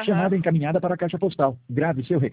Chamada Aham. encaminhada para a caixa postal. Grave seu recado.